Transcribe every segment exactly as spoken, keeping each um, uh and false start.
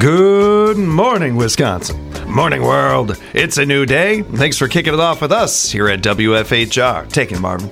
Good morning, Wisconsin. Morning, world. It's a new day. Thanks for kicking it off with us here at W F H R. Take it, Marvin.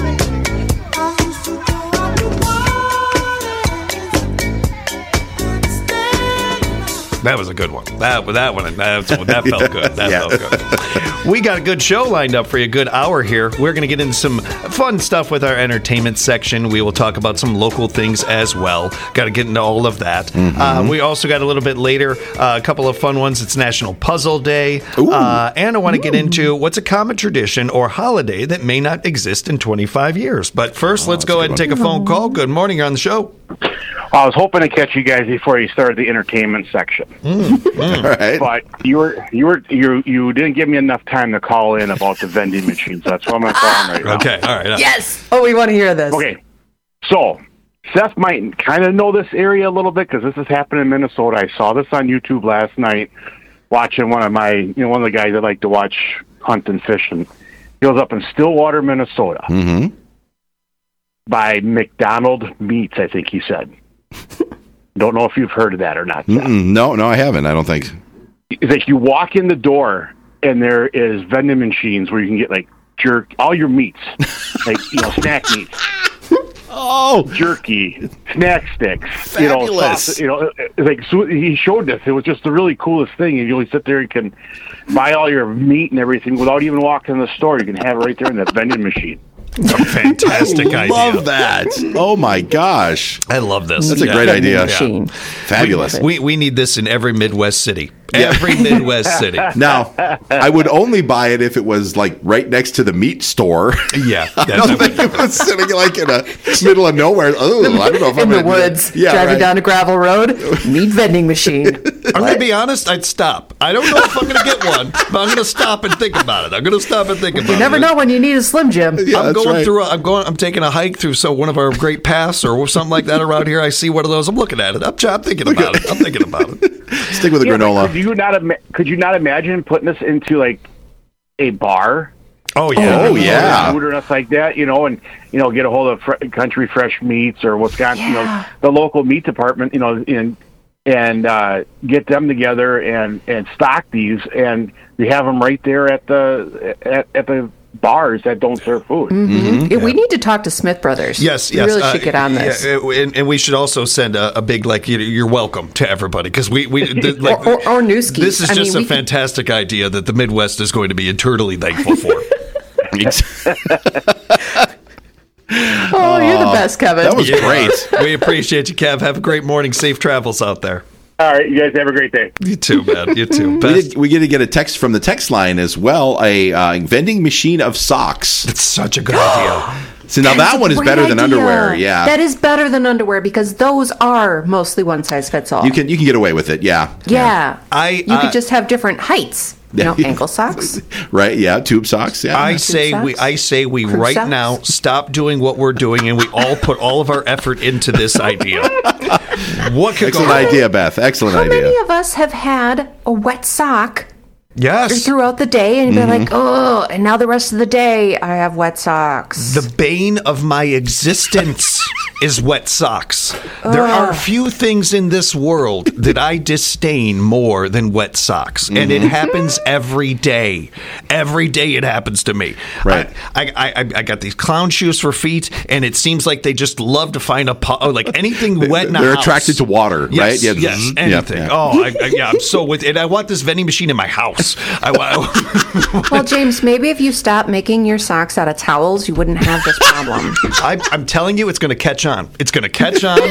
That was a good one. That that one that, that felt good. That yeah. felt good. We got a good show lined up for you. A good hour here. We're going to get into some fun stuff with our entertainment section. We will talk about some local things as well. Got to get into all of that. Mm-hmm. Uh, we also got a little bit later uh, a couple of fun ones. It's National Puzzle Day, uh, and I want to get into what's a common tradition or holiday that may not exist in twenty-five years. But first, oh, let's go ahead and take a phone call. Good morning. You're on the show. I was hoping to catch you guys before you started the entertainment section. Mm, mm. All right. But you were you were you you didn't give me enough time to call in about the vending machines. That's what I'm going to call them right now. Okay. All right. Yes. Oh, we want to hear this. Okay. So Seth might kind of know this area a little bit because this is happening in Minnesota. I saw this on YouTube last night, watching one of my you know one of the guys that like to watch hunt and fish, and he was up in Stillwater, Minnesota, mm-hmm. by McDonald Meats. I think he said. Don't know if you've heard of that or not. No, no, I haven't. I don't think. It's like you walk in the door and there is vending machines where you can get like jerk, all your meats, like you know, snack meats. Oh, jerky, snack sticks, fabulous. you know, sauce, you know, it's like so he showed this. It was just the really coolest thing. You really sit there and can buy all your meat and everything without even walking in the store. You can have it right there in that vending machine. A fantastic I idea. love that. Oh my gosh. I love this. That's a yeah. great idea. Yeah. Fabulous. We, we need this in every Midwest city. Every Midwest city. Now, I would only buy it if it was like right next to the meat store. Yeah. I don't think it was sitting like in a middle of nowhere. Oh, I don't know if in I'm the gonna, woods, yeah, driving right. down a gravel road, meat vending machine. I'm going to be honest, I'd stop. I don't know if I'm going to get one, but I'm going to stop and think about it. I'm going to stop and think about it. You never know when you need a Slim Jim. Yeah, I'm that's going right. through. A, I'm going. I'm taking a hike through so one of our great paths or something like that around here. I see one of those. I'm looking at it. I'm, I'm thinking about it. I'm thinking about it. Stick with the Yeah, granola. Could you not? Ima- could you not imagine putting this into like a bar? Oh yeah. Oh, yeah. Food or stuff like that, you know, and you know, get a hold of fr- Country Fresh Meats or Wisconsin, you know, Yeah. the local meat department, you know, and and uh, get them together and, and stock these, and we have them right there at the at, at the bars that don't serve food. Mm-hmm. Yeah, we need to talk to Smith Brothers. Yes, we yes. really uh, should get on this. Yeah, and, and we should also send a, a big like you're welcome to everybody because we we the, like or, or, or Newski. This is I just mean, a fantastic could... idea that the Midwest is going to be eternally thankful for. Oh, you're the best, Kevin. That was Yeah. great. We appreciate you, Kev. Have a great morning. Safe travels out there. All right, you guys have a great day. You too, man. You too. We, Best. did, we get to get a text from the text line as well. A uh, vending machine of socks. It's such a good idea. So now That's that a one is great better than idea. underwear. Yeah, that is better than underwear because those are mostly one size fits all. you can you can get away with it. Yeah, yeah, I, you uh, could just have different heights. You know, Yeah. ankle socks. right. Yeah, tube socks. Yeah, I Tube say socks? we. I say we Fruit right socks? now stop doing what we're doing, and we all put all of our effort into this idea. What could excellent go wrong? idea, Beth. Excellent How idea. many of us have had a wet sock Yes. throughout the day and you'd be like, oh, and now the rest of the day I have wet socks. The bane of my existence is wet socks. There are few things in this world that I disdain more than wet socks, and it happens every day. Every day it happens to me. Right. I, I, I, I got these clown shoes for feet, and it seems like they just love to find a po- oh, like anything wet in a They're house. attracted to water, Yes, right? Yeah, yes, zzz, anything. yeah, yeah. Oh, I, I, yeah, I'm so with it. I want this vending machine in my house. I want. Well, James, maybe if you stop making your socks out of towels, you wouldn't have this problem. I, I'm telling you, it's going to catch on. It's going to catch on.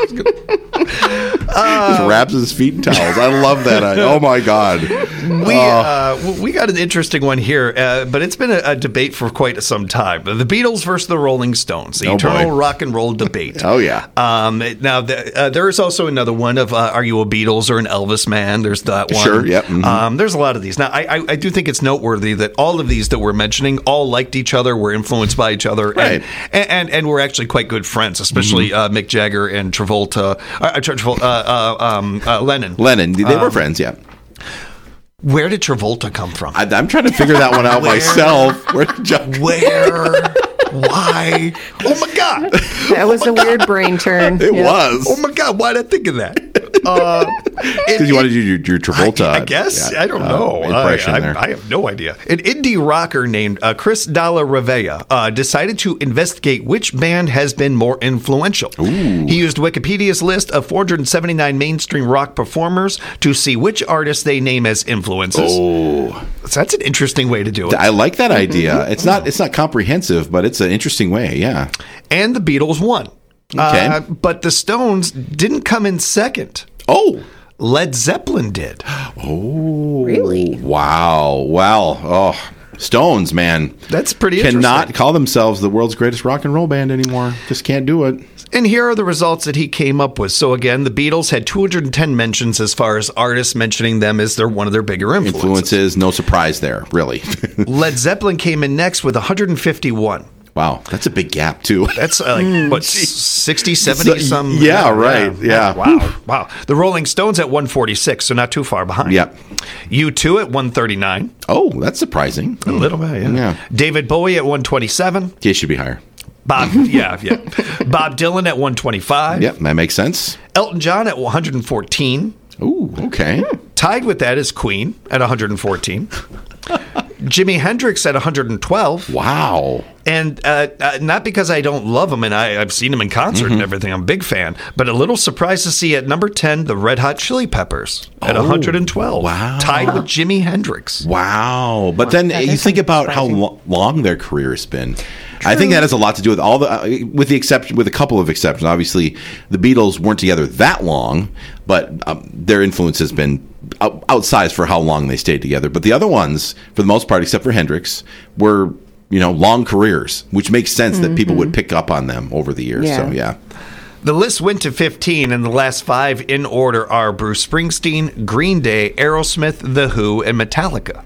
Just wraps his feet in towels. I love that. I, oh my god. We uh, we got an interesting one here, uh, but it's been a, a debate for quite some time. The Beatles versus the Rolling Stones, the Oh, eternal boy. rock and roll debate. Oh yeah. Um, now, the, uh, there is also another one of uh, are you a Beatles or an Elvis man? There's that one. Sure, yep, mhm. Um, there's a lot of these. Now, I, I, I do think it's noteworthy that all of these that we're mentioning all liked each other, were influenced by each other, Right. and, and and were actually quite good friends, especially uh, Mick Jagger and Travolta, uh, Travolta uh, uh, um, uh, Lennon. Lennon. They were Um, friends. Yeah. Where did Travolta come from? I, I'm trying to figure that one out Where? myself. Where did John- Where? Why? Oh my God! That was a weird brain turn. It Yeah. was. Oh my God! Why did I think of that? Because you wanted to do your, your Travolta. I, I guess. yeah, I don't uh, know. impression I, I, there. I have no idea. An indie rocker named uh, Chris Dalla Ravea uh, decided to investigate which band has been more influential. Ooh. He used Wikipedia's list of four hundred seventy-nine mainstream rock performers to see which artists they name as influences. Oh, So that's an interesting way to do it. I like that idea. It's not it's not comprehensive, but it's an interesting way. Yeah. And the Beatles won. Okay. Uh, but the Stones didn't come in second. Oh. Led Zeppelin did. Oh. Really? Wow. Wow. Oh. Stones, man. That's pretty Cannot interesting. call themselves the world's greatest rock and roll band anymore. Just can't do it. And here are the results that he came up with. So again, the Beatles had two hundred ten mentions as far as artists mentioning them as they're one of their bigger influences. Influences, no surprise there, really. Led Zeppelin came in next with one hundred fifty-one. Wow, that's a big gap, too. That's uh, like, what, sixty, seventy So- some? yeah, right, yeah. Wow, wow. The Rolling Stones at one forty-six, so not too far behind. Yep. U two at one thirty-nine. Oh, that's surprising. A little bit, yeah. Yeah. David Bowie at one twenty-seven. It should be higher. Bob, yeah, yeah. Bob Dylan at one twenty-five. Yep, that makes sense. Elton John at one hundred fourteen. Ooh, okay. Tied with that is Queen at one hundred fourteen. Jimi Hendrix at one hundred twelve. Wow. And uh, uh, not because I don't love him, and I, I've seen him in concert Mm-hmm. and everything. I'm a big fan. But a little surprised to see at number ten, the Red Hot Chili Peppers at Oh, one hundred twelve. wow. Tied with Jimi Hendrix. Wow. But then that you is think about how surprising. lo- long their career has been. I think that has a lot to do with all the, uh, with the exception, with a couple of exceptions. Obviously, the Beatles weren't together that long, but um, their influence has been out- outsized for how long they stayed together. But the other ones, for the most part, except for Hendrix, were, you know, long careers, which makes sense that people would pick up on them over the years. Yeah. So, yeah. The list went to fifteen, and the last five in order are Bruce Springsteen, Green Day, Aerosmith, The Who, and Metallica.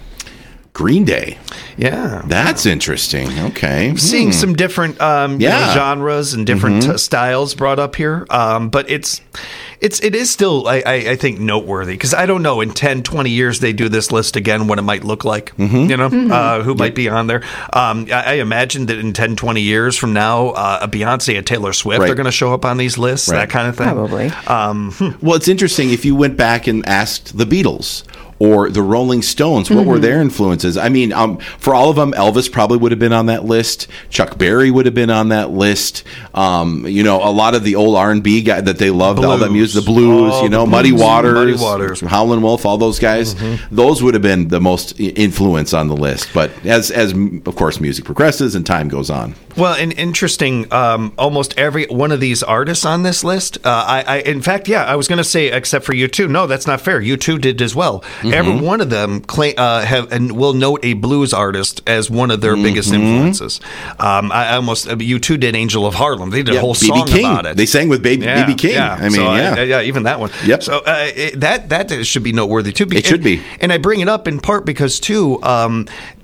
Green Day. Yeah. That's interesting. Okay. Seeing some different um, you Yeah. know, genres and different uh, styles brought up here, um, but it's it's it is still I, I, I think noteworthy because I don't know in ten, twenty years they do this list again what it might look like, you know, uh, who might be on there. Um, I, I imagine that in ten, twenty years from now, uh, a Beyonce, a Taylor Swift Right. are going to show up on these lists, Right. that kind of thing. Probably. Um, hmm. Well, it's interesting if you went back and asked the Beatles or the Rolling Stones, what were their influences? I mean, um, for all of them, Elvis probably would have been on that list. Chuck Berry would have been on that list. Um, you know, a lot of the old R and B guy that they loved, all that Blues. music, the blues, Oh, you know, the Muddy blues. Waters, Muddy Waters. Howlin' Wolf, all those guys. Those would have been the most i- influence on the list. But as, as of course, music progresses and time goes on. Well, and interesting, um, almost every one of these artists on this list, uh, I, I, in fact, yeah, I was going to say, except for U two. No, that's not fair. U two did as well. Every one of them claim, uh, have and will note a blues artist as one of their biggest influences. Um, I almost U two did Angel of Harlem. They did a whole B B song King. about it. They sang with Baby Yeah, B B King. yeah. I mean, So, yeah. uh, yeah, even that one. Yep. So uh, it, that that should be noteworthy too. It should be. And I bring it up in part because too. Um,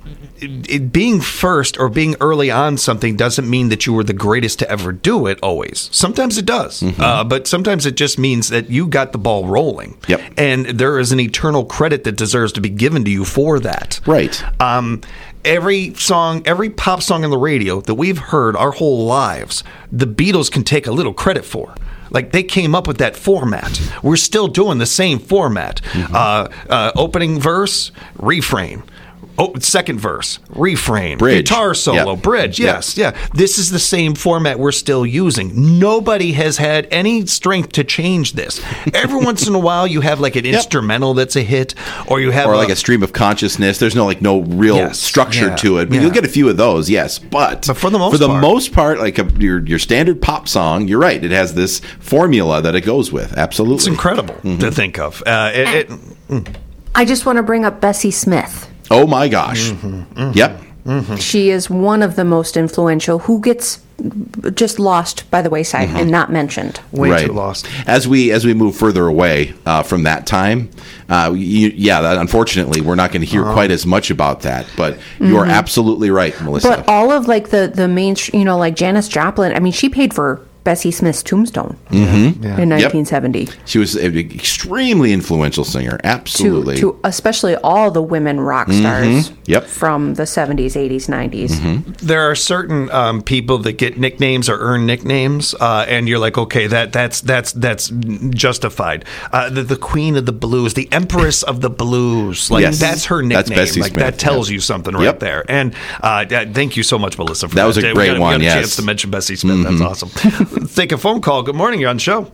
It, it being first or being early on something doesn't mean that you were the greatest to ever do it always. Sometimes it does. Uh, but sometimes it just means that you got the ball rolling. Yep. And there is an eternal credit that deserves to be given to you for that. Right. Um, every song, every pop song on the radio that we've heard our whole lives, the Beatles can take a little credit for. Like they came up with that format. We're still doing the same format. Uh, uh, opening verse, refrain. Oh, second verse, refrain, Bridge. guitar solo, Yep. bridge. Yep. Yes, yeah. This is the same format we're still using. Nobody has had any strength to change this. Every once in a while, you have like an instrumental that's a hit, or you have Or like a stream of consciousness. There's no like no real Yes. structure Yeah. to it, but Yeah. you'll get a few of those, yes. But, But for the most for the part- most part, like a, your your standard pop song, you're right. It has this formula that it goes with. Absolutely, It's incredible Mm-hmm. to think of. Uh, it, it, I just want to bring up Bessie Smith. Oh my gosh! Mm-hmm. Yep. She is one of the most influential who gets just lost by the wayside and not mentioned. way right. too lost. As we as we move further away uh, from that time, uh, you, yeah, that, unfortunately, we're not going to hear Uh-huh. quite as much about that. But you are absolutely right, Melissa. But all of like the the main, you know, like Janis Joplin. I mean, she paid for Bessie Smith's tombstone Mm-hmm. Yeah. in nineteen seventy. Yep. She was an extremely influential singer. Absolutely. To, to especially all the women rock stars Mm-hmm. Yep. from the seventies, eighties, nineties. Mm-hmm. There are certain um, people that get nicknames or earn nicknames, uh, and you're like, okay, that that's that's that's justified. Uh, the, the Queen of the Blues, the Empress of the Blues, like Yes. that's her That's nickname. Bessie like Smith. that tells Yep. you something right Yep. there. And uh, uh, thank you so much, Melissa, for That that. was a We great got, one, We got a yes. chance to mention Bessie Smith. That's awesome. Take a phone call. Good morning. You're on the show.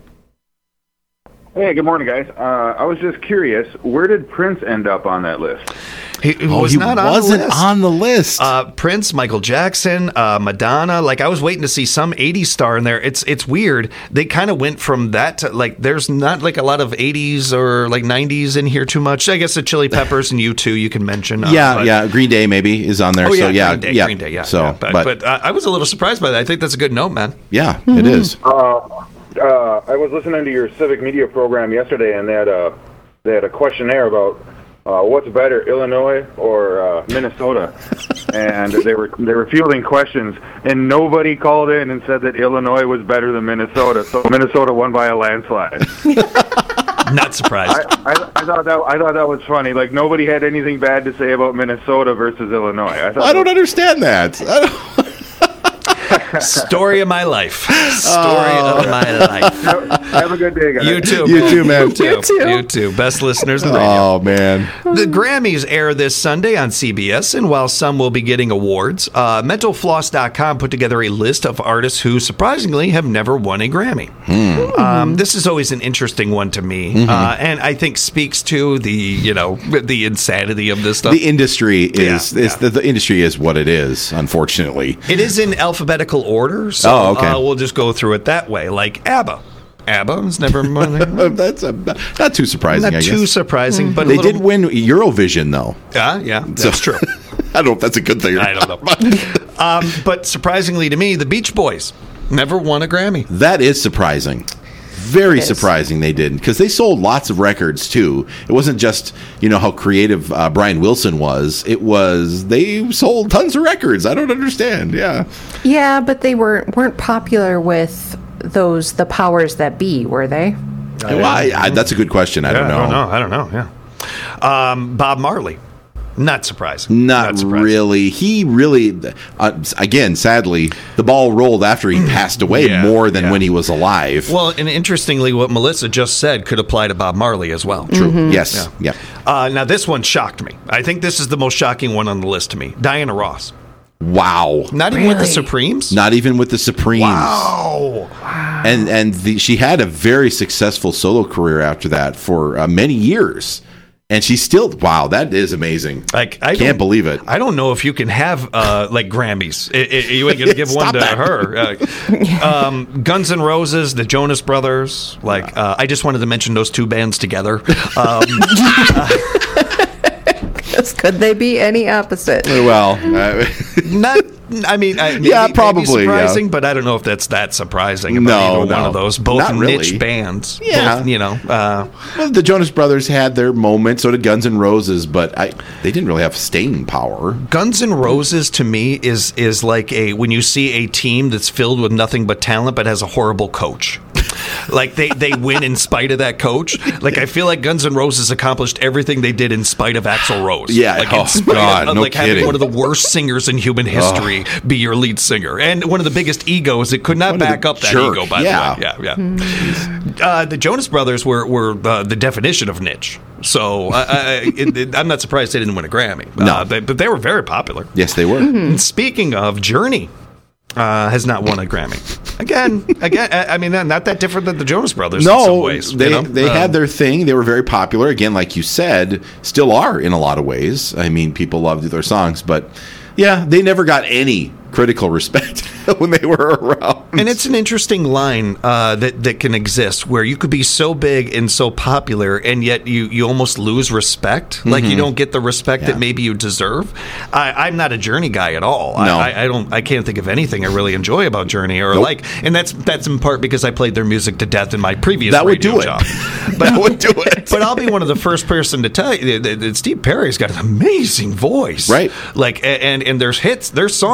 Hey, good morning, guys. Uh, I was just curious, where did Prince end up on that list? He, he Oh, was he not wasn't on the list. on the list. Uh, Prince, Michael Jackson, uh, Madonna. Like I was waiting to see some eighties star in there. It's it's weird. They kind of went from that to like there's not like a lot of eighties or like nineties in here too much. I guess the Chili Peppers and U two you can mention. Uh, yeah, but- yeah. Green Day maybe is on there. Oh yeah, so yeah, Green Day, yeah. Green Day, yeah. So, yeah. But, but, but uh, I was a little surprised by that. I think that's a good note, man. yeah, it is. Uh, uh, I was listening to your civic media program yesterday, and they had a they had a questionnaire about uh, what's better, Illinois or uh, Minnesota, and they were they were fielding questions, and nobody called in and said that Illinois was better than Minnesota, so Minnesota won by a landslide. Not surprised. I, I, I thought that I thought that was funny. Like nobody had anything bad to say about Minnesota versus Illinois. I, thought I don't understand that. I don't, Story of my life. Story of my life. Have a good day, guys. You too. You man. too, man. You too. You too. You too. Best listeners in the radio. oh man. The Grammys air this Sunday on C B S, and while some will be getting awards, uh, mental floss dot com put together a list of artists who, surprisingly, have never won a Grammy. Um, this is always an interesting one to me, uh, and I think speaks to the you know the insanity of this stuff. The industry is, Yeah, is yeah. The, the industry is what it is, unfortunately. It is in alphabetical order, so Oh, okay. uh, we'll just go through it that way. Like ABBA. ABBA has never won. Uh, That's a, not too surprising, Not I too guess. surprising, but a They little, did win Eurovision, though. Yeah, yeah, that's true. I don't know if that's a good thing or I don't know. um, but surprisingly to me, the Beach Boys never won a Grammy. That is surprising. Very It is. surprising they didn't, because they sold lots of records too. It wasn't just you know how creative uh, Brian Wilson was. It was they sold tons of records. I don't understand. Yeah, Yeah, but they were, weren't popular with those, the powers that be, were they? well, I, I, that's a good question. I Yeah, don't know. I don't know. I don't know. Yeah. Um, Bob Marley. Not surprising. Not, surprising. really. He really, uh, again, sadly, the ball rolled after he passed away Yeah, more than yeah. when he was alive. Well, and interestingly, what Melissa just said could apply to Bob Marley as well. True. Yes. Yeah. Uh, now, this one shocked me. I think this is the most shocking one on the list to me. Diana Ross. Wow. Not even with the Really? Supremes. Not even with the Supremes. Wow. And and the, she had a very successful solo career after that for uh, many years. And she's still, wow, that is amazing. Like I Can't don't- believe it. I don't know if you can have uh, like Grammys. I- I- you ain't gonna give one Stop to that. her. Uh, um, Guns N' Roses, the Jonas Brothers. Like uh, I just wanted to mention those two bands together. Um, Could they be any opposite? Well, uh, not. I mean, I, maybe, Yeah, maybe probably, surprising, yeah. but I don't know if that's that surprising about No, either one no. of those. Both Not niche really. bands. Yeah. Both, you know. Uh, well, the Jonas Brothers had their moments, so did Guns N' Roses, but I, they didn't really have staying power. Guns N' Roses to me is is like a when you see a team that's filled with nothing but talent but has a horrible coach. Like they, they win in spite of that coach. Like I feel like Guns N' Roses accomplished everything they did in spite of Axl Rose. Yeah, like oh, in spite God, of no like having kidding. one of the worst singers in human history be your lead singer, and one of the biggest egos that could not What a back up that jerk. ego. By Yeah. the way, yeah, yeah. Uh, the Jonas Brothers were were uh, the definition of niche. So I, I, it, it, I'm not surprised they didn't win a Grammy. No. uh, they, but they were very popular. Yes, they were. And speaking of, Journey uh, has not won a Grammy. Again, again. I I mean, not that different than the Jonas Brothers in some No, ways. they you know? they Um, had their thing. They were very popular. Again, like you said, still are in a lot of ways. I mean, people loved their songs, but yeah, they never got any critical respect when they were around. And it's an interesting line uh, that that can exist where you could be so big and so popular, and yet you, you almost lose respect. Like you don't get the respect Mm-hmm. Yeah. that maybe you deserve. I, I'm not a Journey guy at all. No. I, I, I don't. I can't think of anything I really enjoy about Journey or Nope. like. And that's that's in part because I played their music to death in my previous That would radio do it. job. That would do it. But I'll be one of the first person to tell you that, that Steve Perry's got an amazing voice, Right. Like, and and there's hits, their songs are still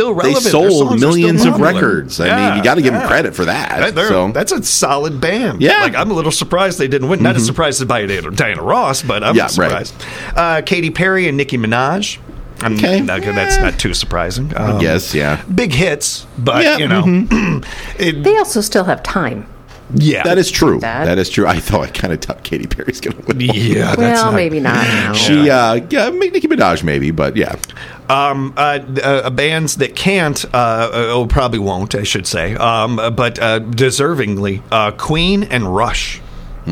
still relevant. They Their sold songs are millions still of popular. records. I Yeah, mean, you got to give yeah. them credit for that. They're- So. That's a solid band. Yeah. Like, I'm a little surprised they didn't win. Not as surprised as by Diana Ross, but I'm Yeah, right. surprised. Uh, Katy Perry and Nicki Minaj. I'm, Okay. not- That's not too surprising. Um, Yes, yeah. Big hits, but, Yeah, you know. it- They also still have time. yeah. That is true. That. That is true. I thought I kind of thought Katy Perry's going to win. Yeah, that's Well, not- maybe not now. She, uh, yeah, Nicki Minaj maybe, but yeah. Um, uh, uh, bands that can't, uh, uh, oh, probably won't, I should say, um, but uh, deservingly, uh, Queen and Rush.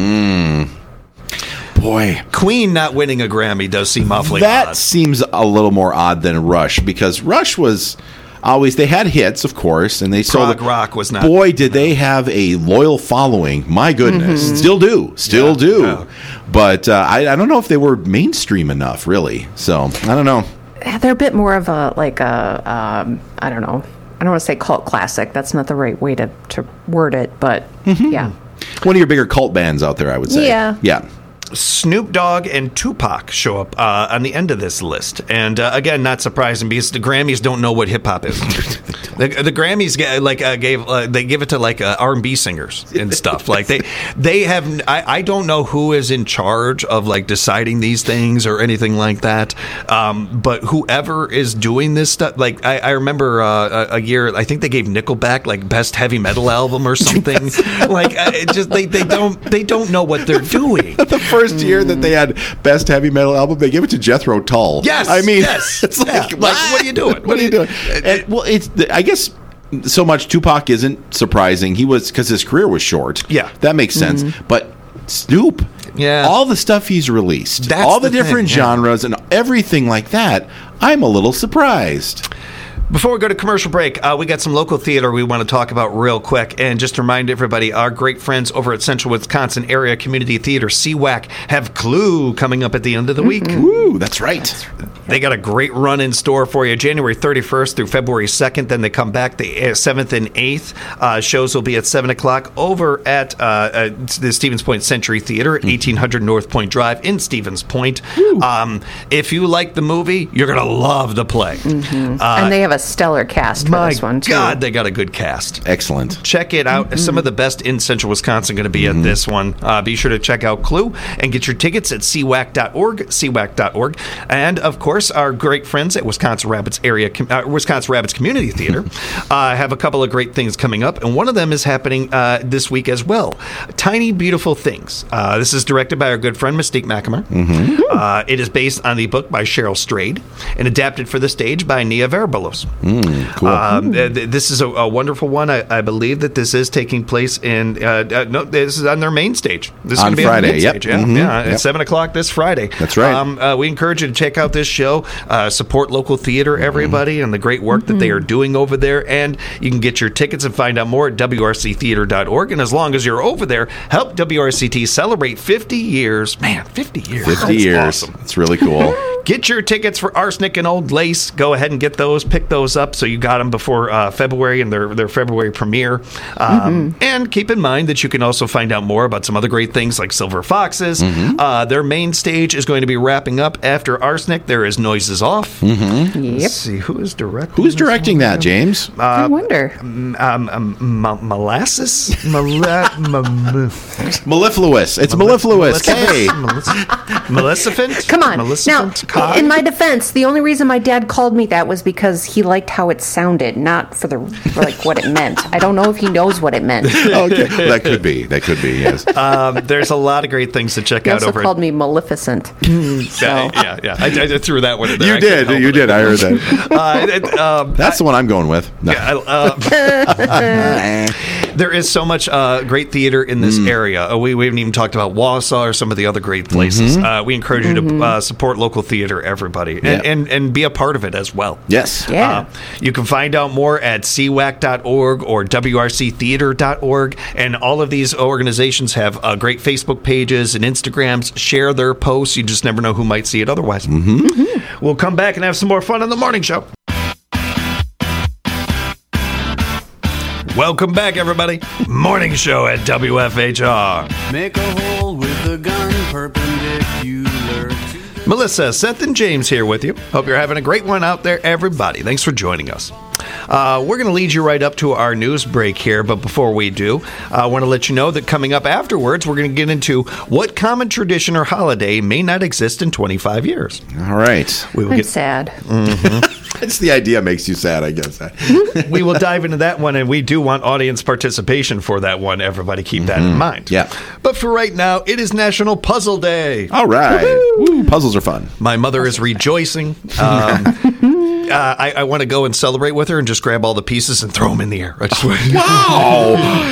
Boy, Queen not winning a Grammy does seem awfully that odd. seems a little more odd than Rush because Rush was always they had hits, of course, and they sold Prog rock was not- Boy, did they have a loyal following! My goodness, still do, still Yeah, do. yeah. But uh, I, I don't know if they were mainstream enough, really. So I don't know. They're a bit more of a like a um, I don't know. I don't want to say cult classic. That's not the right way to, to word it, but yeah. One of your bigger cult bands out there, I would say. Yeah. yeah. Snoop Dogg and Tupac show up uh, on the end of this list, and uh, again, not surprising because the Grammys don't know what hip hop is. the, the Grammys ga- like uh, gave uh, they give it to like uh, R and B singers and stuff. Like they they have I, I don't know who is in charge of like deciding these things or anything like that. Um, but whoever is doing this stuff, like I, I remember uh, a, a year, I think they gave Nickelback like best heavy metal album or something. like uh, it just they, they don't they don't know what they're doing. The first year that they had best heavy metal album, they gave it to Jethro Tull. Yes, I mean, yes. it's like, Yeah. Like, what are you doing? What, are you doing? And, well, it's I guess so much. Tupac isn't surprising. He was because his career was short. Yeah. that makes sense. But Snoop, Yeah. all the stuff he's released, That's all the, the different thing, yeah. genres and everything like that, I'm a little surprised. Before we go to commercial break, uh, we got some local theater we want to talk about real quick. And just to remind everybody, our great friends over at Central Wisconsin Area Community Theater, C WAC, have Clue coming up at the end of the week. Ooh, that's right. They got a great run in store for you, January thirty-first through February second. Then they come back the seventh and eighth. Uh, shows will be at seven o'clock over at uh, uh, the Stevens Point Century Theater at eighteen hundred North Point Drive in Stevens Point. Um, if you like the movie, you're going to love the play. Uh, And they have a stellar cast for My this one too. God, they got a good cast. Excellent. Check it out. Some of the best in Central Wisconsin going to be at this one. Uh, be sure to check out Clue and get your tickets at c w a c dot org, c w a c dot org. And, of course, our great friends at Wisconsin Rapids Area, uh, Wisconsin Rapids Community Theater uh, have a couple of great things coming up, and one of them is happening uh, this week as well. Tiny Beautiful Things. Uh, this is directed by our good friend Mystique McNamara. Uh, it is based on the book by Cheryl Strayed and adapted for the stage by Nia Veribolos. Cool. Um, uh, th- this is a, a wonderful one. I, I believe that this is taking place in uh, uh, no, this is on their main stage. This is On going to be on Friday, the main yep. stage. Yeah, Mhm, yeah, at yep. seven o'clock this Friday. That's right. Um, uh, we encourage you to check out this show. Uh, support local theater, everybody, and the great work that they are doing over there. And you can get your tickets and find out more at w r c theater dot org. And as long as you're over there, help W R C T celebrate fifty years. Man, fifty years. fifty That's years. Awesome. It's really cool. Get your tickets for Arsenic and Old Lace. Go ahead and get those. Pick those up so you got them before uh, February and their, their February premiere. Um, And keep in mind that you can also find out more about some other great things like Silver Foxes. Uh, their main stage is going to be wrapping up after Arsenic. There is Noises Off. Yep. Let's see. Who is directing Who's this directing that, James? I wonder. one? Um, um, Ma- Molasses? Mala- ma- ma- Mellifluous. It's Mellifluous. Hey. Maleficent? Come on. Now, Maleficent? Cod? in my defense, the only reason my dad called me that was because he liked how it sounded, not for the for like what it meant. I don't know if he knows what it meant. He Okay. That could be. That could be, yes. Um, there's a lot of great things to check out also over called me Maleficent. Yeah, So yeah, yeah. I, I threw that one in there. You I couldn't did. help You it. did. I heard that. Uh, it, um, That's the one I'm going with. No. I- uh, there is so much uh, great theater in this area. Uh, we, we haven't even talked about Wausau or some of the other great places. Uh, we encourage you to uh, support local theater, everybody, and, Yeah. and, and be a part of it as well. Yes. Yeah. Uh, you can find out more at c wac dot org or w r c theater dot org. And all of these organizations have uh, great Facebook pages and Instagrams. Share their posts. You just never know who might see it otherwise. Mm-hmm. We'll come back and have some more fun on the morning show. Welcome back, everybody. Morning show at W F H R. Make a hole with a gun perpendicular to Melissa, Seth, and James here with you. Hope you're having a great one out there, everybody. Thanks for joining us. Uh, we're going to lead you right up to our news break here, but before we do, I want to let you know that coming up afterwards, we're going to get into what common tradition or holiday may not exist in twenty-five years. All right. We will I'm get sad. It's the idea makes you sad, I guess. we will dive into that one, and we do want audience participation for that one. Everybody keep that in mind. Yeah. But for right now, it is National Puzzle Day. All right. Woo, puzzles are fun. My mother is rejoicing. Um, uh, I, I want to go and celebrate with her and just grab all the pieces and throw them in the air. I just Wow.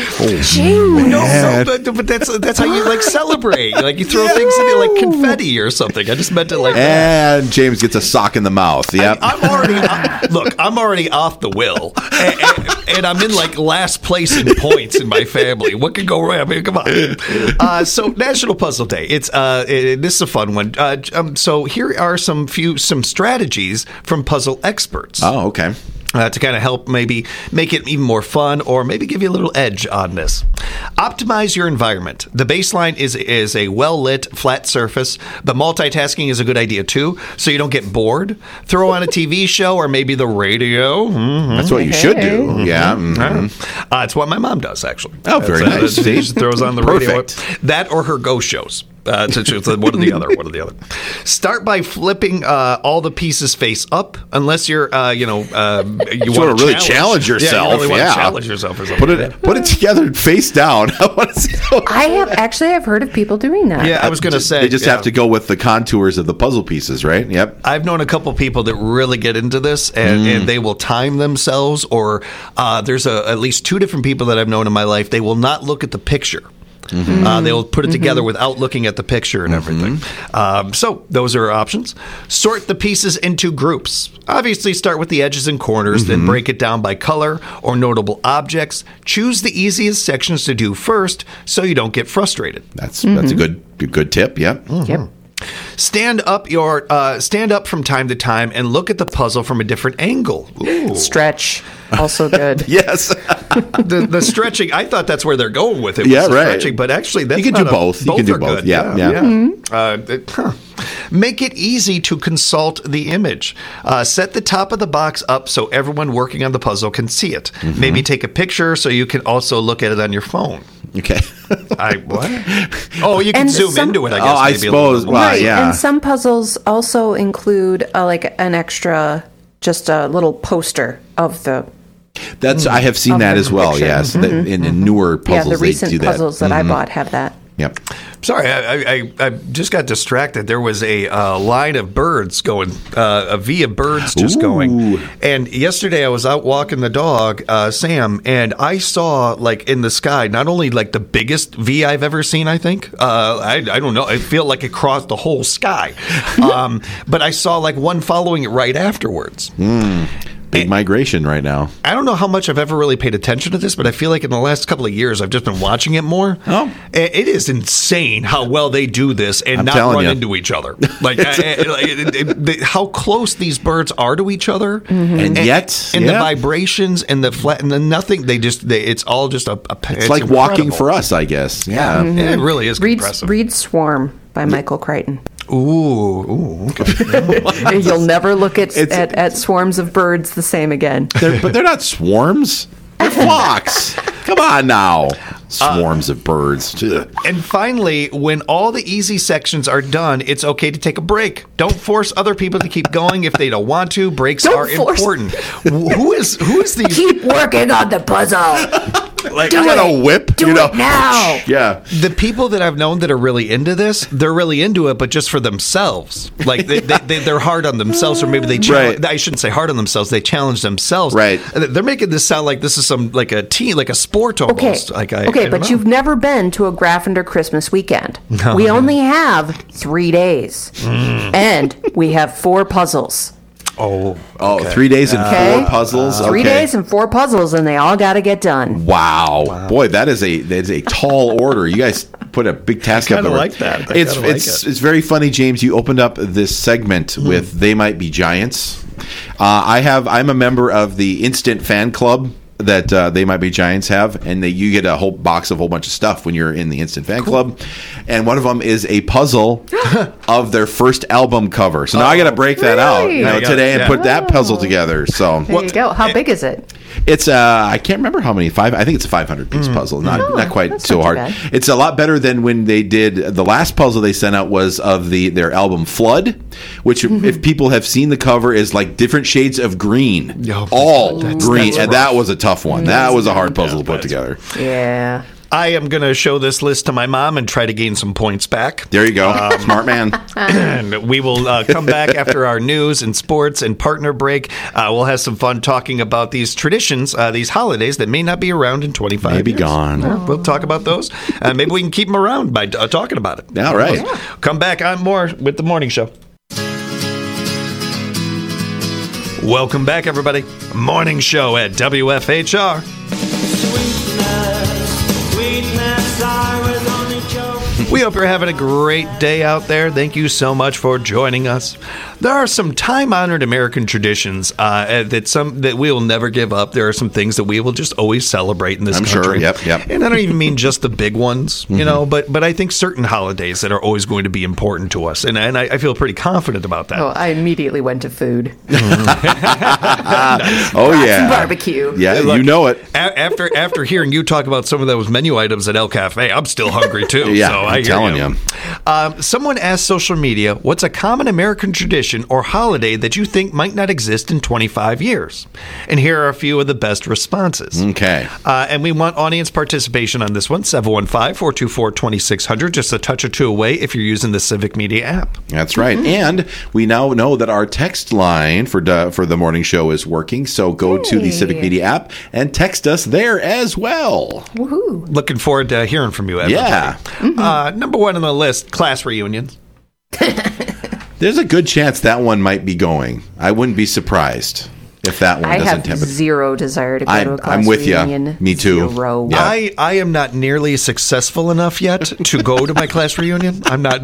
oh, no, no, but, but that's that's how you like celebrate. Like you throw things in it like confetti or something. I just meant it like that. And James gets a sock in the mouth. Yep. I, I'm already I, look. I'm already off the wheel, and, and, and I'm in like last place in points in my family. What could go wrong? I mean, come on. Uh, so National Puzzle Day. It's uh, it, this is a fun one. Uh, um, so here are some few some strategies from puzzle experts. Oh, okay. Uh, to kind of help maybe make it even more fun or maybe give you a little edge on this. Optimize your environment. The baseline is is a well-lit, flat surface, but multitasking is a good idea too, so you don't get bored. Throw on a T V show or maybe the radio. Mm-hmm. That's what you should do. Yeah. Mm-hmm. Uh, it's what my mom does, actually. Oh, very That's, uh, nice. She just throws on the Perfect. radio. That or her ghost shows. Uh, to choose one or the other. One or the other. Start by flipping uh, all the pieces face up, unless you're, uh, you know, uh, you want to really challenge yourself. Yeah, you really want yeah. to challenge yourself or something. Put it, put it together face down. I want to see. I have actually I've heard of people doing that. Yeah, I was going to say They just yeah. have to go with the contours of the puzzle pieces, right? Yep. I've known a couple people that really get into this, and, Mm. and they will time themselves. Or uh, there's a, at least two different people that I've known in my life. They will not look at the picture. Mm-hmm. Uh, they'll put it together mm-hmm. without looking at the picture and everything. Mm-hmm. Um, so those are options. Sort the pieces into groups. Obviously, start with the edges and corners, mm-hmm. then break it down by color or notable objects. Choose the easiest sections to do first, so you don't get frustrated. That's mm-hmm. that's a good good tip. Yeah. Mm-hmm. Yep. Stand up your uh, stand up from time to time and look at the puzzle from a different angle. Ooh. Stretch, also good. Yes. the, the stretching, I thought that's where they're going with it. Yeah, was the right. Stretching, but actually, that's you can not do a, both. both You can do are both. Good. Yeah, yeah. yeah. Mm-hmm. Uh, it, huh. Make it easy to consult the image. Uh, set the top of the box up so everyone working on the puzzle can see it. Mm-hmm. Maybe take a picture so you can also look at it on your phone. Okay. I what? Oh, you can And zoom some- into it. I guess. Oh, I maybe a little suppose. bit more. Well, Right, yeah. and some puzzles also include uh, like an extra, just a little poster of the That's I have seen Of that the as well. picture. Yes, The- in, in newer puzzles, yeah the recent they do puzzles that. that, Mhm. I bought have that. Yep. Sorry, I, I I just got distracted. There was a uh, line of birds going, uh, a V of birds just Ooh. going. And yesterday I was out walking the dog, uh, Sam, and I saw like in the sky not only like the biggest V I've ever seen. I think uh, I I don't know. I feel like it crossed the whole sky, um, but I saw like one following it right afterwards. Mm. Big migration right now. I don't know how much I've ever really paid attention to this, but I feel like in the last couple of years I've just been watching it more. Oh. And it is insane how well they do this and I'm not telling run you. into each other. Like, I, I, like it, it, they- how close these birds are to each other, And yet, and yeah. the vibrations and the flat and the nothing. They just they, it's all just a. a It's, like walking for us, I guess. Yeah. Yeah, it really is Read, impressive. read Swarm by Michael Crichton. Ooh, ooh, okay. You'll never look at, It's- at at swarms of birds the same again. They're, but they're not swarms. They're flocks. Come on now. Swarms of birds. Ugh. And finally, when all the easy sections are done, it's okay to take a break. Don't force other people to keep going if they don't want to. Breaks Don't are force- important. Who is who is these? Keep working on the puzzle. Like, Do I got it. a whip. Do you know? it now. Yeah. the people that I've known that are really into this, they're really into it, but just for themselves. Like they, they, they, they're hard on themselves, or maybe they challenge. Right. I shouldn't say hard on themselves. They challenge themselves. Right. They're making this sound like this is some like a team, like a sport Okay. almost. Like I, I okay, don't but know. you've never been to a Graffender Christmas weekend. We only have three days, Mm. and we have four puzzles. Oh, Oh, okay. three days and Okay. four puzzles. Three okay. days and four puzzles, and they all got to get done. Wow. Boy, that is a that is a tall order. You guys put a big task I up. kinda there. like that. I It's kinda like it's it. it's very funny, James. You opened up this segment with "They Might Be Giants." Uh, I have. I'm a member of the Instant Fan Club that uh, They Might Be Giants have, and they, you get a whole box of a whole bunch of stuff when you're in the Instant Fan Club. And one of them is a puzzle of their first album cover. So now oh, I got to break that out you know, today and yeah. put that puzzle together. So there you go. How big is it? It's uh, I can't remember how many. Five. I think it's a five hundred piece mm. puzzle. Not oh, not quite so hard. Bad. It's a lot better than when they did the last puzzle they sent out was of the their album Flood, which mm-hmm. if people have seen the cover is like different shades of green, oh, all that's, green, that's and rough. That was a tough one. Mm, that was a hard puzzle yeah, to put together. Yeah. I am going to show this list to my mom and try to gain some points back. There you go. Um, Smart man. And we will uh, come back after our news and sports and partner break. Uh, we'll have some fun talking about these traditions, uh, these holidays that may not be around in twenty-five Maybe years. gone. Uh, we'll talk about those. Uh, maybe we can keep them around by uh, talking about it. All right. Yeah. Come back on more with the morning show. Welcome back, everybody. Morning show at W F H R. We hope you're having a great day out there. Thank you so much for joining us. There are some time-honored American traditions uh, that some that we will never give up. There are some things that we will just always celebrate in this I'm country. Sure. Yep, yep. And I don't even mean just the big ones, you mm-hmm. know, but but I think certain holidays that are always going to be important to us, and and I, I feel pretty confident about that. Oh, I immediately went to food. nice. Oh yeah, some barbecue. Yeah, Look, you know it. A- after after hearing you talk about some of those menu items at El Cafe, I'm still hungry too. yeah, so I'm I hear telling you. you. Um, someone asked social media, "What's a common American tradition or holiday that you think might not exist in twenty-five years?" And here are a few of the best responses. Okay. Uh, and we want audience participation on this one. seven one five, four two four, two six zero zero. Just a touch or two away if you're using the Civic Media app. That's right. Mm-hmm. And we now know that our text line for uh, for the morning show is working. So go hey. to the Civic Media app and text us there as well. Woohoo. Looking forward to hearing from you, everybody. Yeah. Mm-hmm. Uh, number one on the list, class reunions. There's a good chance that one might be going. I wouldn't be surprised if that one I doesn't have have zero desire to go I'm, to a class I'm with reunion. you. Me too. Zero. Yeah. I, I am not nearly successful enough yet to go to my class reunion. I'm not.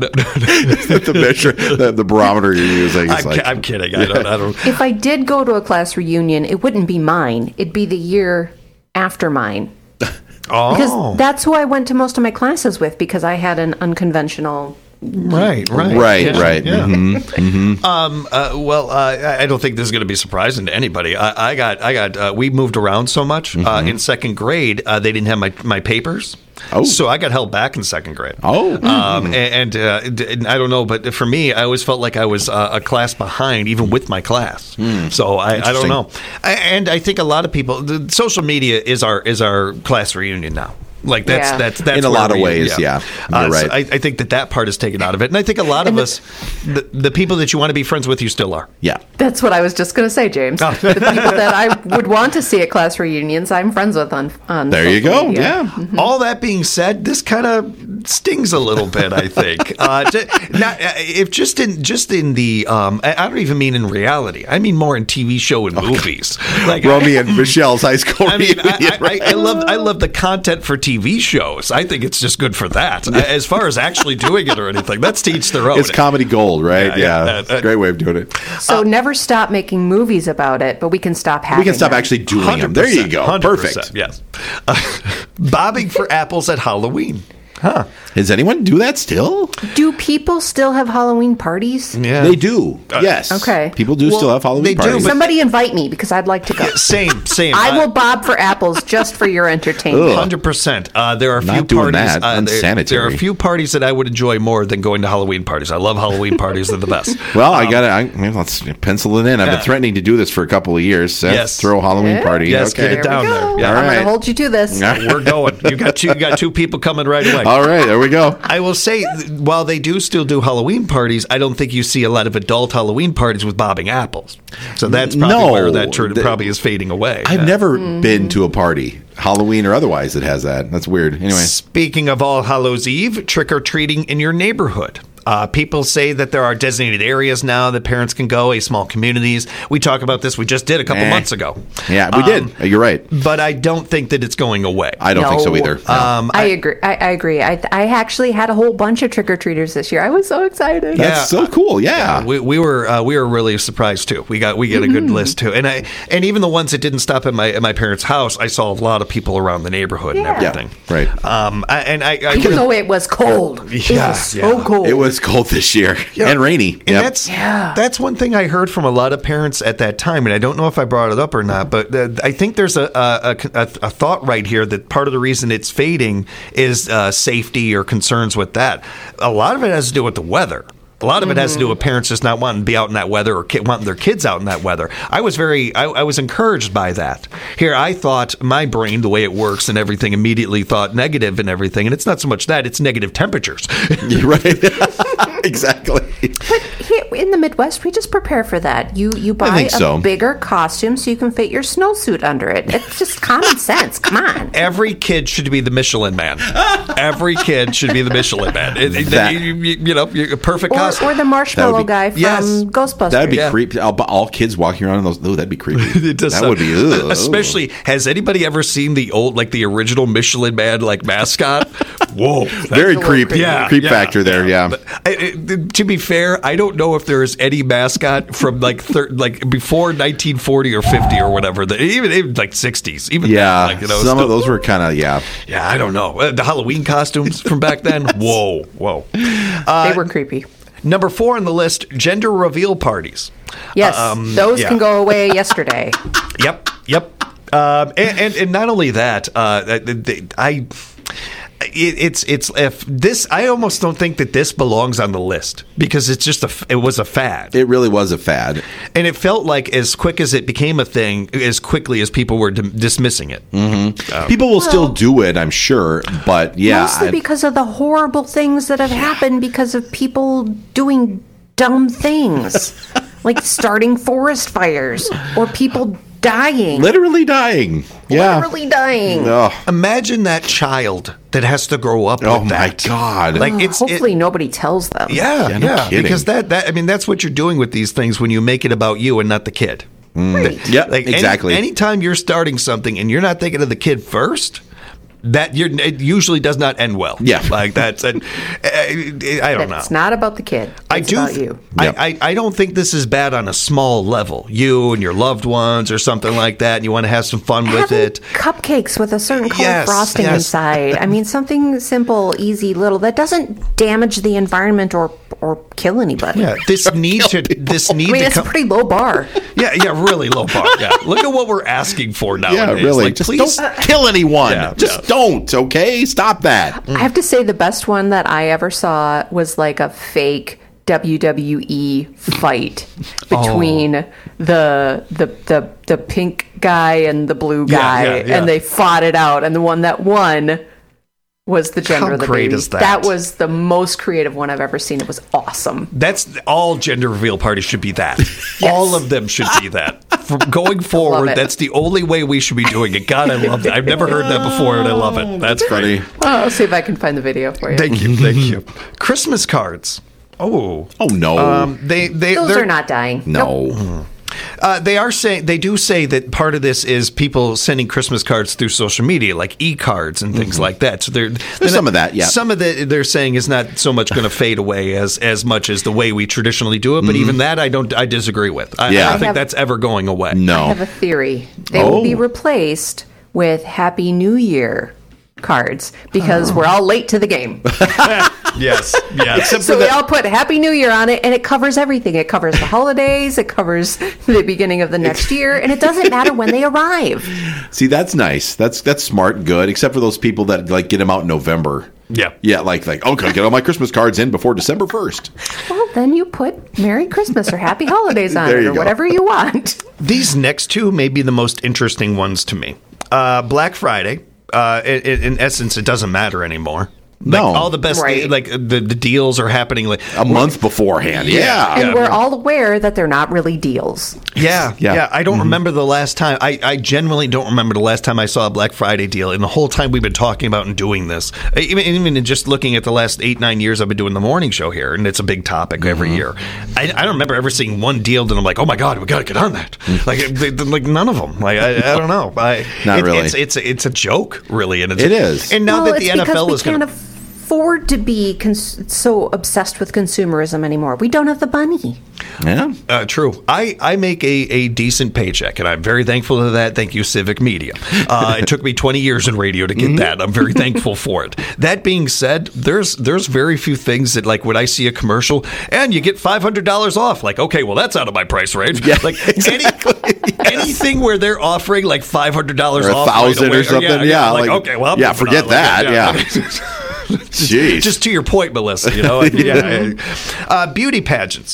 the measure, the, the barometer you're using. Is I'm, like, I'm kidding. I don't, I don't. If I did go to a class reunion, it wouldn't be mine. It'd be the year after mine. Oh. Because that's who I went to most of my classes with, because I had an unconventional. Right, right, right, yeah, right. Yeah. Mm-hmm, mm-hmm. Um, uh, well, uh, I don't think this is going to be surprising to anybody. I, I got, I got. Uh, we moved around so much. Mm-hmm. Uh, in second grade, uh, they didn't have my, my papers. Oh. So I got held back in second grade. Oh. Um, and and, uh, and I don't know, but for me, I always felt like I was uh, a class behind, even with my class. Mm. So I, I don't know. I, and I think a lot of people, the social media is our is our class reunion now. Like that's yeah. that's that's in a where lot of we, ways, yeah. yeah. You're uh, right. So I, I think that that part is taken out of it, and I think a lot of us, the, the people that you want to be friends with, you still are. Yeah, that's what I was just going to say, James. Oh. The people that I would want to see at class reunions, I'm friends with on on. There you go. Media. Yeah. Mm-hmm. All that being said, this kind of stings a little bit. I think. uh, to, not, if just in just in the, um, I don't even mean in reality. I mean more in T V show and movies. Like Romy and Michelle's high school I mean, reunion. I, I, I, I love I love the content for T V shows. I think it's just good for that. As far as actually doing it or anything, that's to each their own. It's comedy gold, right? Yeah, yeah. yeah. Uh, great way of doing it. So uh, never stop making movies about it, but we can stop having We can stop them. actually doing them. There you go. Perfect. Yes. Uh, bobbing for apples at Halloween. Huh. Does anyone do that still? Do people still have Halloween parties? Yeah. They do. Uh, yes. Okay. People do well, still have Halloween they do, parties. Somebody invite me, because I'd like to go. Yeah, same, same. I will bob for apples just for your entertainment. one hundred percent. Uh, there are a Not few doing parties. that. Uh, there, Unsanitary. there are a few parties that I would enjoy more than going to Halloween parties. I love Halloween parties. They're the best. Well, um, I got to I mean, let's pencil it in. I've yeah. been threatening to do this for a couple of years. Seth, Yes. Throw a Halloween Yeah. party. Yes, okay. get it down there. Yeah. All I'm right. going to hold you to this. We're going. You got two. You got two people coming right away. All right. There we go. I will say, while they do still do Halloween parties, I don't think you see a lot of adult Halloween parties with bobbing apples. So that's probably No, where that trend the, probably is fading away. I've Uh, never Mm-hmm. been to a party, Halloween or otherwise, that has that. That's weird. Anyway. Speaking of All Hallows Eve, trick-or-treating in your neighborhood. Uh, people say that there are designated areas now that parents can go, a small communities. We talk about this. We just did a couple Eh. months ago. Yeah, we Um, did. You're right. But I don't think that it's going away. I don't think so No. either. No. Um, I agree. I, I agree. I, I actually had a whole bunch of trick or treaters this year. I was so excited. That's yeah, so cool. Yeah. we, we were uh, we were really surprised too. We got we get a good list too, and I and even the ones that didn't stop at my at my parents' house, I saw a lot of people around the neighborhood Yeah. and everything. Yeah, right. Um, I, and I, I Even though it was cold. It Yeah, was so yeah. cold. It was cold this year and rainy. And Yep. that's Yeah. that's one thing I heard from a lot of parents at that time, and I don't know if I brought it up or not, but uh, I think there's a a, a a thought right here that part of the reason it's fading is uh, safety or concerns with that. A lot of it has to do with the weather. A lot of it has to do with parents just not wanting to be out in that weather or ki- wanting their kids out in that weather. I was very, I, I was encouraged by that. Here, I thought my brain, the way it works and everything, immediately thought negative and everything, and it's not so much that; it's negative temperatures. You're right. Exactly. But here in the Midwest, we just prepare for that. You you buy think a so. bigger costume so you can fit your snowsuit under it. It's just common sense. Come on. Every kid should be the Michelin Man. Every kid should be the Michelin Man. It- it- That- you, you- you know, you're a perfect Or, costume. or the marshmallow That would be- guy from Yes. Ghostbusters. That'd be Yeah. creepy. All, all kids walking around in those. Oh, that'd be creepy. It does that sound- would be. Ugh, Especially, has anybody ever seen the old, like the original Michelin Man, like mascot? Whoa, very little creepy. creepy. Creep factor there. Yeah. But, I- I- to be fair, I don't know if there is any mascot from like thir- like before nineteen forty or fifty or whatever. That even even like sixties. Even Yeah. then, like, you know, some still- of those were kind of yeah. Yeah, I don't know. Uh, The Halloween costumes from back then. Whoa, whoa. they were creepy. Number four on the list: gender reveal parties. Yes, Um, those yeah. can go away yesterday. Yep, yep. Um, and, and and not only that, uh, they- I. It, it's it's if this I almost don't think that this belongs on the list because it's just a f- it was a fad. It really was a fad. And it felt like as quick as it became a thing, as quickly as people were dim- dismissing it. People will still do it, I'm sure, but yeah, Mostly I- because of the horrible things that have happened because of people doing dumb things. Like starting forest fires or people dying. literally dying. Yeah. Literally dying. Oh, Imagine that child that has to grow up oh with my that. God. Like it's Hopefully it, nobody tells them. yeah, Yeah, yeah, no kidding. because that that I mean that's what you're doing with these things when you make it about you and not the kid. yeah, Like any- exactly. anytime you're starting something and you're not thinking of the kid first, that you're, it usually does not end well. Yeah. like that's and, uh, I don't know. It's not about the kid. It's I do. about th- you. Yep. I, I, I don't think this is bad on a small level. You and your loved ones or something like that, and you want to have some fun with Having it. cupcakes with a certain color Yes, frosting yes. inside. I mean, something simple, easy, little that doesn't damage the environment or or kill anybody. Yeah, this need to this need I mean, to it's a come. pretty low bar. Yeah, yeah, really low bar. Yeah, look at what we're asking for nowadays. yeah, really. Like, just please, don't kill anyone. Yeah, just yeah. don't, okay? Stop that. I have to say, the best one that I ever saw was like a fake W W E fight between Oh. the, the the the pink guy and the blue Yeah, guy, yeah, yeah. and they fought it out, and the one that won was the gender How of the great baby. is that? was the most creative one I've ever seen. It was awesome. That's all gender reveal parties should be that. All of them should be that. From going forward, it. that's the only way we should be doing it. God, I love that. I've never heard that before, and I love it. That's Funny. funny. I'll see if I can find the video for you. Thank you, thank you. Christmas cards. Oh, Oh no. um, they they Those they're- are not dying. no. Uh, they are saying they do say that part of this is people sending Christmas cards through social media, like e-cards and things like that. So they're, they're some not- of that, yeah. Some of that they're saying is not so much going to fade away as as much as the way we traditionally do it. But even that, I don't. I disagree with. I, Yeah. I don't I think have- that's ever going away. No. I have a theory. They will be Oh. replaced with Happy New Year cards because we're all late to the game. Yes, yes. So we all put Happy New Year on it, and it covers everything. It covers the holidays, it covers the beginning of the next year, and it doesn't matter when they arrive. See, that's nice. That's that's smart and good, except for those people that like get them out in November. Yeah. Yeah, like like okay, get all my Christmas cards in before December first. Well, then you put Merry Christmas or Happy Holidays on There it, you or go. whatever you want. These next two may be the most interesting ones to me. Uh, Black Friday. Uh, in, in essence, it doesn't matter anymore. Like, No. all the best, Right. like the, the deals are happening. Like A month beforehand. Yeah. And Yeah. we're all aware that they're not really deals. Yeah, Yeah. yeah. I don't remember the last time. I, I genuinely don't remember the last time I saw a Black Friday deal. In the whole time we've been talking about and doing this, even even in just looking at the last eight nine years I've been doing the morning show here, and it's a big topic every year. I, I don't remember ever seeing one deal that I'm like, oh my god, we got to get on that. Like, they, like none of them. Like I, I don't know. I, Not it, really. It's it's it's a joke, really, and it's, It is. And now well, that the it's N F L because is we going can't afford to be cons- so obsessed with consumerism anymore. We don't have the money. Yeah. Uh, true. I, I make a, a decent paycheck, and I'm very thankful for that. Thank you, Civic Media. Uh, it took me twenty years in radio to get Mm-hmm. that. I'm very thankful for it. That being said, there's there's very few things that, like, when I see a commercial and you get five hundred dollars off, like, okay, well, that's out of my price range. Yeah, Like, any, anything where they're offering, like, five hundred dollars Or a off. thousand right away, or something. Yeah, Yeah, like, like- okay, well, I'm yeah, moving forget on. Like, that, yeah. Jeez. Just to your point, Melissa, you know? yeah. Uh, beauty pageants.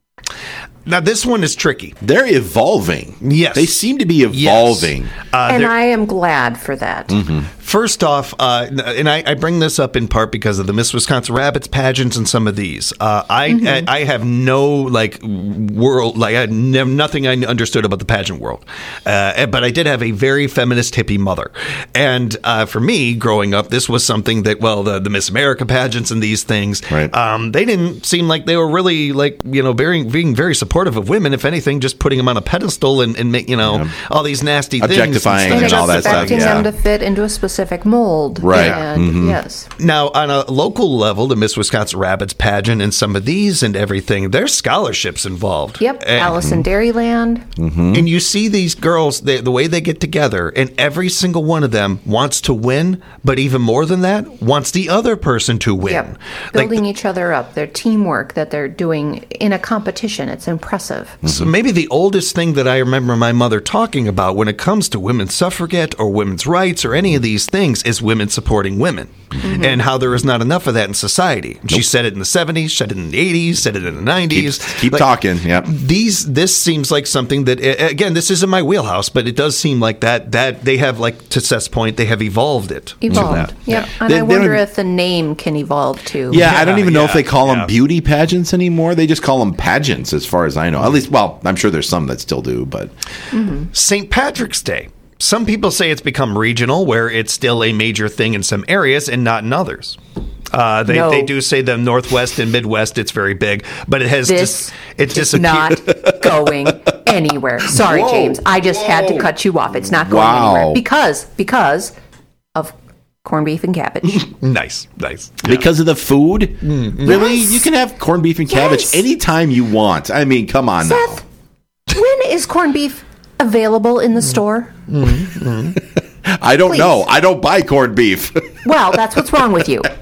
Now, this one is tricky. They're evolving. Yes. They seem to be evolving. Uh, and there- I am glad for that. Mm-hmm. First off, uh, and I, I bring this up in part because of the Miss Wisconsin Rabbits pageants and some of these. Uh, I, Mm-hmm. I I have no like world like I had nev- nothing I understood about the pageant world, uh, but I did have a very feminist hippie mother, and uh, for me growing up, this was something that well the, the Miss America pageants and these things, Right. um, they didn't seem like they were really like you know being being very supportive of women. If anything, just putting them on a pedestal and, and make you know Yeah. all these nasty Objectifying things and all that stuff, expecting yeah. them to fit into a specific mold. Right. And Mhm. yes. Now, on a local level, the Miss Wisconsin Rabbits pageant and some of these and everything, there's scholarships involved. Yep. And, Alice in Dairyland. and you see these girls, they, the way they get together, and every single one of them wants to win, but even more than that, wants the other person to win. Yep. Like, Building each other up. Their teamwork that they're doing in a competition. It's impressive. So maybe the oldest thing that I remember my mother talking about when it comes to women's suffragette or women's rights or any of these things is women supporting women Mm-hmm. and how there is not enough of that in society. She said it in the seventies, said it in the eighties, said it in the nineties. Keep, keep Like, talking. Yep. These this seems like something that a- again this isn't my wheelhouse, but it does seem like that that they have like to Seth's point they have evolved it. to Evolved. that. Yep. And They- I they wonder don't- if the name can evolve too. Yeah, I don't even know if yeah, they call yeah. them beauty pageants anymore. They just call them pageants, as far as I know. At least, well, I'm sure there's some that still do, but Saint Patrick's Day. Some people say it's become regional, where it's still a major thing in some areas and not in others. Uh, they, No. they do say the Northwest and Midwest, it's very big, but it has This dis- it is disappeared. not going anywhere. Sorry, Whoa. James. I just had to cut you off. It's not going Wow. anywhere because because of corned beef and cabbage. Nice, nice. because of the food, really, Yes. you can have corned beef and cabbage Yes. anytime you want. I mean, come on Seth, when is corned beef available in the store? now. I don't please. know. I don't buy corned beef. Well, that's what's wrong with you.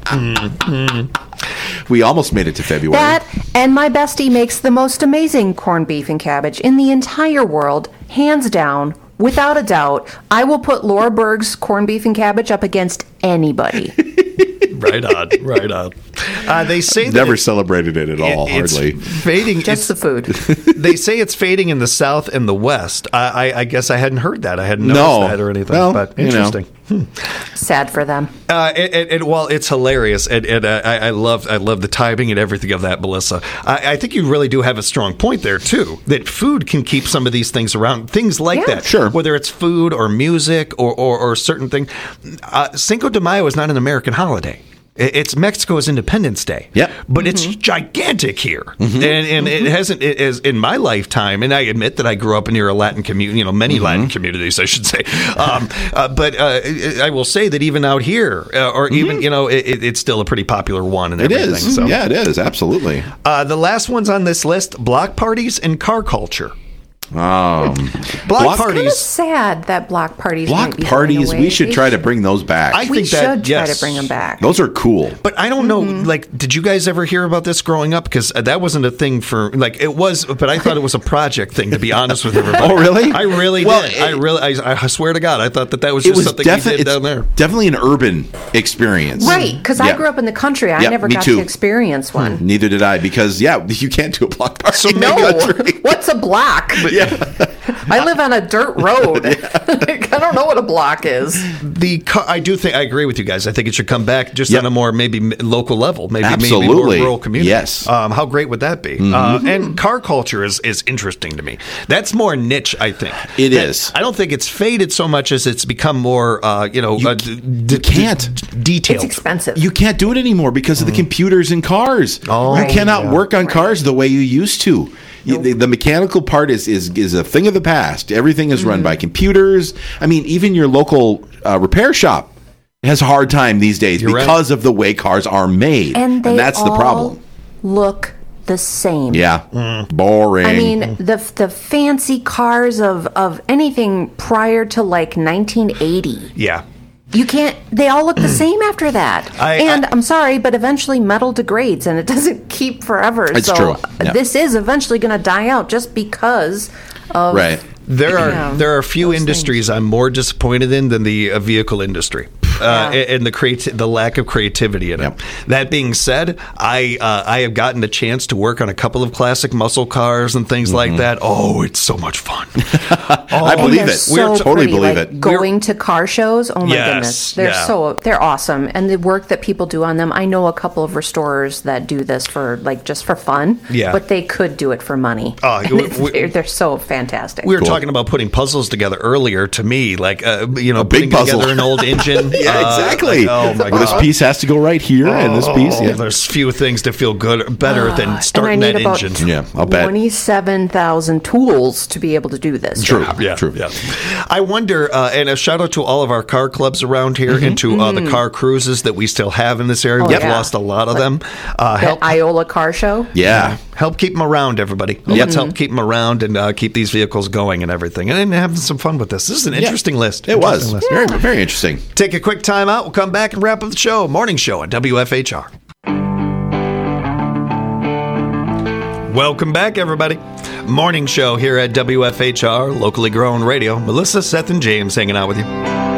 We almost made it to February. That and my bestie makes the most amazing corned beef and cabbage in the entire world, hands down, without a doubt. I will put Laura Berg's corned beef and cabbage up against anybody. Right on, right on. Uh, they say that Never it's- celebrated it at all, it- it's hardly. fading. Just the it's- food. They say it's fading in the South and the West. I, I, I guess I hadn't heard that. I hadn't noticed No. that or anything. Well, but you know. interesting. Sad for them. Uh, and, and, and well, it's hilarious, and, and uh, I, I love, I love the timing and everything of that, Melissa. I, I think you really do have a strong point there too. That food can keep some of these things around, things like Yeah. that. Sure. Whether it's food or music or or, or certain thing. Uh, Cinco de Mayo is not an American holiday. I- It's Mexico's Independence Day. Yep. But it's gigantic here, Mm-hmm. and and it hasn't it is in my lifetime. And I admit that I grew up near a Latin community, you know, many Mm-hmm. Latin communities, I should say. Um, uh, but uh, I will say that even out here, uh, or even you know, it, it- it's still a pretty popular one. And Mm-hmm. It everything. is. So. Yeah, it is. Absolutely. Uh, the last ones on this list: block parties and car culture. Um, Block, Block- Kind of parties. sad that block parties. might block be going parties, away. we should try to bring those back. I We think should that, try yes. to bring them back. those are cool. But I don't know, Mm-hmm. like, did you guys ever hear about this growing up? Because that wasn't a thing for, like, it was, but I thought it was a project thing, to be honest with everybody. Oh, really? I really Well, did. I it- really, I, I swear to God, I thought that that was It just was something we defi- did it's down there. definitely an urban experience. Right, because I Yeah. grew up in the country. I Yeah, never me got too. to experience one. Neither did I, because yeah, you can't do a block party. So in the maybe- No, country. what's a block? Yeah. I live on a dirt road. I don't know what a block is. The car, I do think I agree with you guys. I think it should come back just Yep. on a more maybe m- local level, maybe Absolutely. maybe more rural community. Yes. Um, how great would that be? Mm-hmm. Uh, and car culture is is interesting to me. That's more niche, I think. It That- is. I don't think it's faded so much as it's become more, uh, you know, You- uh, d- d- you can't. d- detailed. It's expensive. You can't do it anymore because of the computers in cars. Oh, you Right. cannot work on cars the way you used to. You- the, the mechanical part is, is is a thing of the past. Everything is run by computers. I mean, even your local uh, repair shop has a hard time these days You're right. because of the way cars are made, And they that's all the problem. look the same. Yeah, Mm. boring. I mean, the the fancy cars of, of anything prior to like nineteen eighty. Yeah. You can't, they all look the same after that. I- and I- I, am sorry, but eventually metal degrades and it doesn't keep forever. It's so true. Yeah. this is eventually going to die out just because of. right. There are Yeah, there are a few those industries I'm more disappointed in than the uh, vehicle industry, uh, Yeah. and the creati- the lack of creativity in it. Yep. That being said, I uh, I have gotten the chance to work on a couple of classic muscle cars and things like that. Oh, it's so much fun! Oh, I And believe they're it. So We're totally pretty, believe like, it. Going to car shows, oh my Yes, goodness, they're yeah. so they're awesome, and the work that people do on them. I know a couple of restorers that do this for like just for fun, Yeah. but they could do it for money. Oh, And we- it's- we- they're, they're so fantastic. We were Cool. talking about putting puzzles together earlier. To me, like uh, you know, big putting puzzle. together an old engine. Yeah, uh, exactly. like, oh my Well, this god. piece has to go right here, and this piece. Oh, Yeah, there's few things to feel good better than and I starting need that about engine. Yeah, I'll bet. twenty-seven thousand tools to be able to do this. True. Yeah, True. yeah. I wonder, uh, and a shout out to all of our car clubs around here and to uh, the car cruises that we still have in this area. Oh, We've yeah. lost a lot of them. Uh, That help, Iola car show. Yeah. help keep them around, everybody. Let's help keep them around and uh, keep these vehicles going and everything. And having some fun with this. This is an interesting list. It was Interesting list. very, very interesting. Take a quick time out. We'll come back and wrap up the show. Morning show on W F H R. Welcome back, everybody. Morning show here at W F H R, locally grown radio. Melissa, Seth, and James hanging out with you.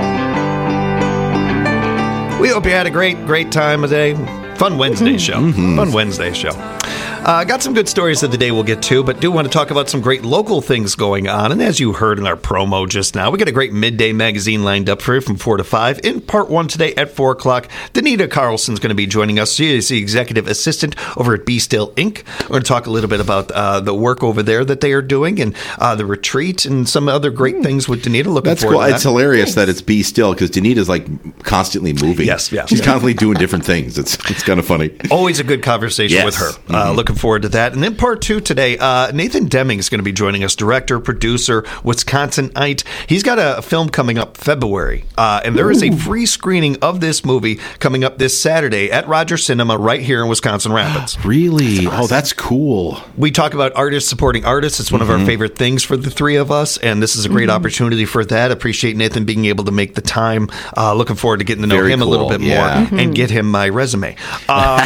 We hope you had a great, great time today. Fun Wednesday show. Fun Wednesday show. Uh, got some good stories of the day we'll get to, but do want to talk about some great local things going on. And as you heard in our promo just now, we got a great midday magazine lined up for you from four to five. In part one today at four o'clock, Danita Carlson's going to be joining us. She is the executive assistant over at Be Still Incorporated. We're going to talk a little bit about uh, the work over there that they are doing and uh, the retreat and some other great things with Danita. Looking That's forward cool. to that. It's hilarious that it's Be Still because Danita's like constantly moving. Yes, yeah. She's Yeah. constantly doing different things. It's it's kind of funny. Always a good conversation Yes. with her. Uh, looking forward to that. And then part two today, uh, Nathan Deming is going to be joining us, director, producer, Wisconsinite. He's got a film coming up February, uh, and there is a free screening of this movie coming up this Saturday at Rogers Cinema right here in Wisconsin Rapids. Really? Oh, that's cool. We talk about artists supporting artists. It's one of our favorite things for the three of us, and this is a great opportunity for that. Appreciate Nathan being able to make the time. Uh, looking forward to getting to know Very him a little cool, bit yeah. more and get him my resume. Um,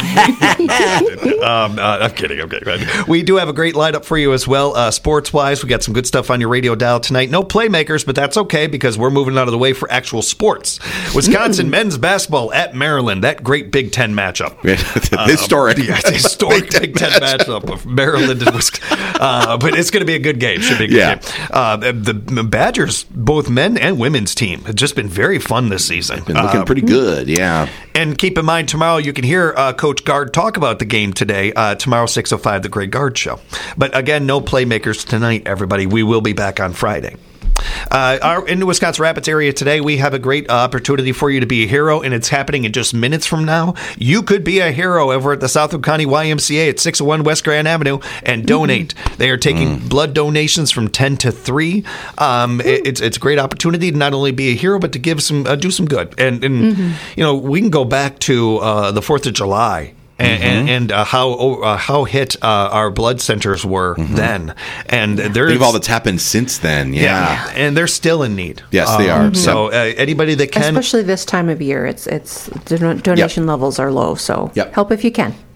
um, uh, I'm kidding. I'm kidding. We do have a great lineup for you as well. Uh, sports-wise, we got some good stuff on your radio dial tonight. No playmakers, but that's okay because we're moving out of the way for actual sports. Wisconsin men's basketball at Maryland. That great Big Ten matchup. Historic. Yeah, it's a historic Big Ten matchup of Maryland and Wisconsin. Uh, but it's going to be a good game. Should be a good Yeah. game. Uh, the, the Badgers, both men and women's team, have just been very fun this season. Been looking Uh, pretty good. Yeah. and keep in mind, tomorrow you can hear uh, Coach Gard talk about the game today. Uh, tomorrow, six oh five, the Greg Gard Show. But again, no playmakers tonight, everybody. We will be back on Friday. Uh, our, in the Wisconsin Rapids area today, we have a great uh, opportunity for you to be a hero, and it's happening in just minutes from now. You could be a hero over at the Southwood County Y M C A at six oh one West Grand Avenue and donate. Mm-hmm. They are taking mm. blood donations from ten to three. Um, it, it's it's a great opportunity to not only be a hero, but to give some uh, do some good. And, and mm-hmm. you know, we can go back to uh, the fourth of July. And, mm-hmm. and, and uh, how uh, how hit uh, our blood centers were mm-hmm. then, and there's Think of all that's happened since then. Yeah, yeah and they're still in need. Yes, um, they are. So uh, anybody that can, especially this time of year, it's it's don- donation yep. levels are low. So yep. help if you can.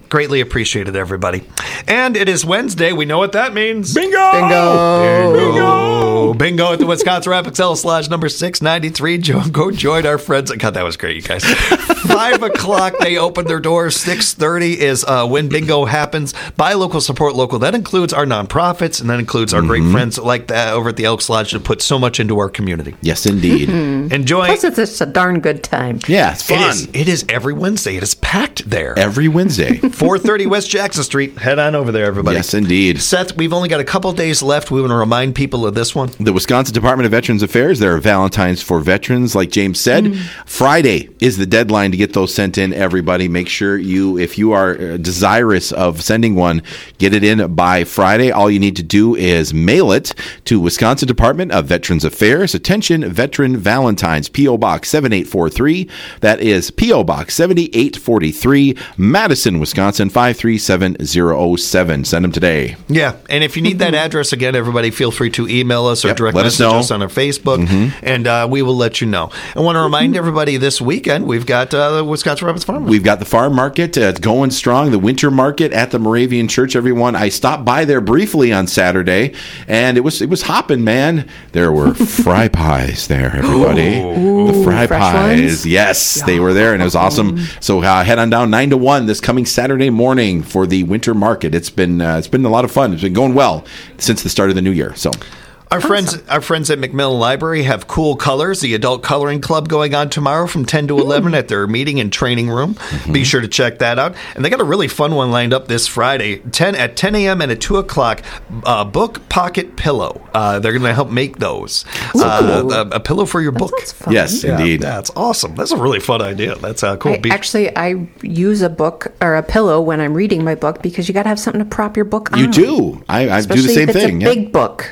Greatly appreciated, everybody. And it is Wednesday. We know what that means. Bingo! Bingo. Bingo! Bingo at the Wisconsin Rapids L slash number six ninety-three. Go join our friends. God, that was great, you guys. Five o'clock, they open their doors. Six thirty is uh, when bingo happens. Buy local, support local. That includes our nonprofits, and that includes our mm-hmm. great friends like that over at the Elks Lodge that put so much into our community. Yes, indeed. Mm-hmm. Enjoy. Plus, it's just a darn good time. Yeah, it's fun. It is, it is every Wednesday. It is packed there. Every Wednesday. four thirty West Jackson Street. Head on over there, everybody. Yes, indeed. Seth, we've only got a couple days left. We want to remind people of this one. The Wisconsin Department of Veterans Affairs, there are Valentines for veterans, like James said. Mm. Friday is the deadline to get those sent in, everybody. Make sure you, if you are desirous of sending one, get it in by Friday. All you need to do is mail it to Wisconsin Department of Veterans Affairs. Attention, Veteran Valentines, P O. Box seven eight four three. That is P O. Box seven eight four three, Madison, Wisconsin, five three seven zero zero seven. Send them today. Yeah, and if you need that address again, everybody feel free to email us or yep, direct let message us, us on our Facebook, mm-hmm. and uh, we will let you know. I want to remind everybody this weekend we've got uh, the Wisconsin Rapids Farm Market. We've got the farm market. Uh, it's going strong. The winter market at the Moravian Church, everyone. I stopped by there briefly on Saturday, and it was it was hopping, man. There were fry pies there, everybody. Ooh, the fry pies. Ones? Yes, yeah. They were there, and it was awesome. So uh, head on down nine to one this coming Saturday morning for the winter market. It's been uh, it's been a lot of fun. It's been going well since the start of the new year. So. Our awesome. friends, our friends at McMillan Library have Cool Colors, the adult coloring club, going on tomorrow from ten to eleven at their meeting and training room. Mm-hmm. Be sure to check that out. And they got a really fun one lined up this Friday, ten at ten a.m. and at two o'clock. Uh, book Pocket Pillow. Uh, they're going to help make those. Ooh, uh, cool. a, a pillow for your that book. Fun. Yes, yeah, indeed. That's awesome. That's a really fun idea. That's uh, cool. I, Be- actually, I use a book or a pillow when I'm reading my book because you got to have something to prop your book on. You do. I, I do the same if it's thing. A yeah. big book.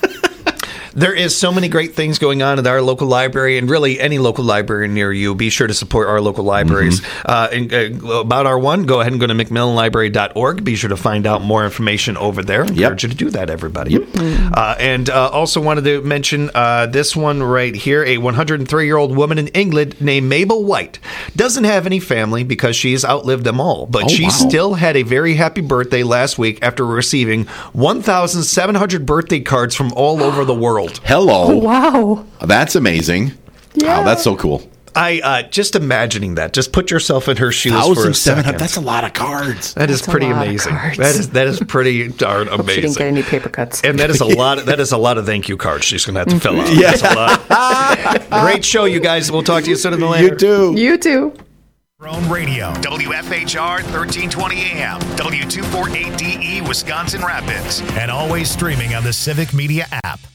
There is so many great things going on at our local library, and really any local library near you. Be sure to support our local libraries. Mm-hmm. Uh, and, uh, about our one, go ahead and go to McMillan Library dot org. Be sure to find out more information over there. Encourage yep. you to do that, everybody. Yep. Uh, and uh, also wanted to mention uh, this one right here. A one hundred three-year-old woman in England named Mabel White doesn't have any family because she's outlived them all, but oh, she wow. still had a very happy birthday last week after receiving one thousand seven hundred birthday cards from all over the world. Hello. Oh, wow. That's amazing. Yeah. Wow, that's so cool. I uh, just imagining that. Just put yourself in her shoes for a second. That's a lot of cards. That is That's pretty a lot of amazing. cards. That is that is pretty darn Hope amazing. she didn't get any paper cuts. And that is a lot. Of, that is a lot of thank you cards she's going to have to fill out. Yeah. That's a lot. Great show, you guys. We'll talk to you sooner than later. You too. You too. Own Radio, W F H R thirteen twenty A M, W two forty-eight D E, Wisconsin Rapids, and always streaming on the Civic Media app.